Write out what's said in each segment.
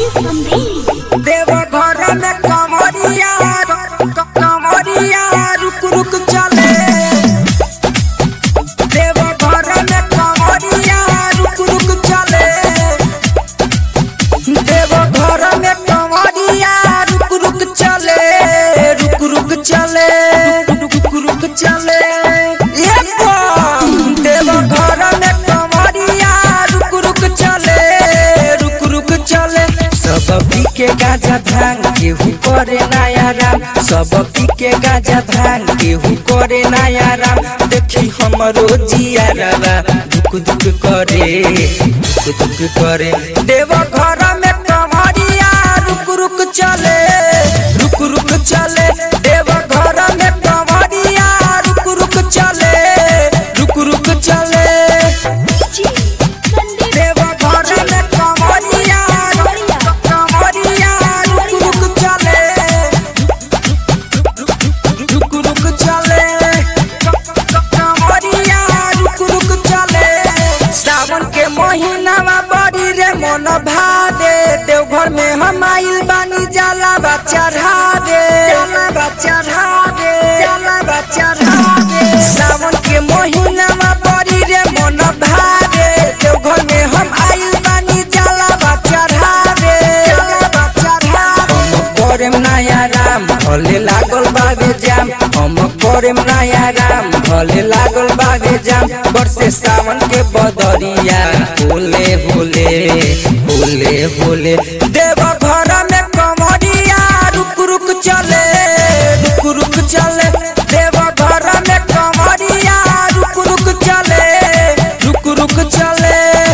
देव घर में कमरिया रुक रुक चले। देव घर में कमरिया रुक रुक चले। देव घर में कमरिया रुक रुक चले। रुक रुक चले। रुक रुक चले। देव घर में कमरिया रुक रुक चले। रुक रुक चले। सब पी के गाजा भांग केहू करे नया राम। सब पी के गाजा भांग केहू करे नया राम। देखी हमरो जियारवा दुख दुख करे दुख दुख करे। देव घर में कमरिया रुक रुक चले। रुक रुक चले। देव घर में कमरिया रुक रुक चले। रुक रुक चले। देव घर में कमरिया रुक रुक चले। रुक रुक चले। कमरिया रुक रुक चले। सावन के महीना में बड़ी रे मन भादे। देवघर में हम आइल बानी जाला बच्चा ढाबे। जाला बच्चा ढाबे। जाला बच्चा ढाबे। सावन के महीना में बड़ी रे मन भादे। देवघर में हम आइल बानी जाला बच्चा ढाबे। जाला बच्चा ढाबे। हम करेम नया राम भले लागल बाबे जाम। हम करेम नया राम भले लागल बाबे जाम। बरसे सावन के बदरिया भोले भोले भोले भोले। देव घर में कमरिया रुक रुक चले। रुक रुक चले। देव घर में कमरिया रुक रुक चले। रुक रुक चले।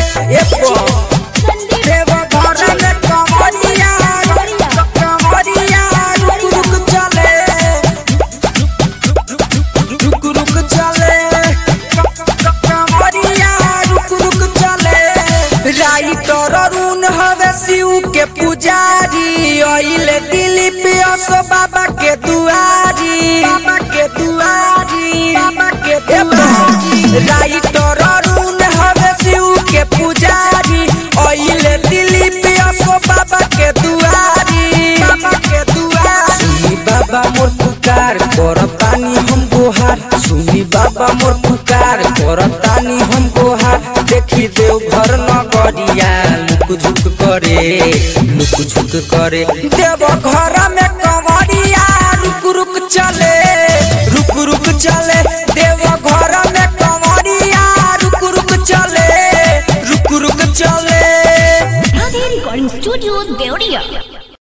देव घर में कमरिया रुक रुक चले। रुक रुक चले। कमरिया रुक रुक चले। राइटर अरुण हवे शिव के पुजारी। आइले दिलीप असो बाबा के दुआरी। बाबा के दुआरी। बाबा के दुआरी। राइटर अरुण हवे शिव के पुजारी। आइले दिलीप असो बाबा के दुआरी। बाबा के दुआरी। सुनी बाबा मोर पुकार करतानी हम गोहार। सुनी बाबा मोर पुकार करतानी हम गोहार। देखी देव घर नगरिया लुक झुक करे लुक झुक करे। देव घर में कमरिया रुक रुक चले। रुक रुक चले। देव घर में कमरिया रुक रुक चले। रुक रुक चले। Recording Studio Deoria।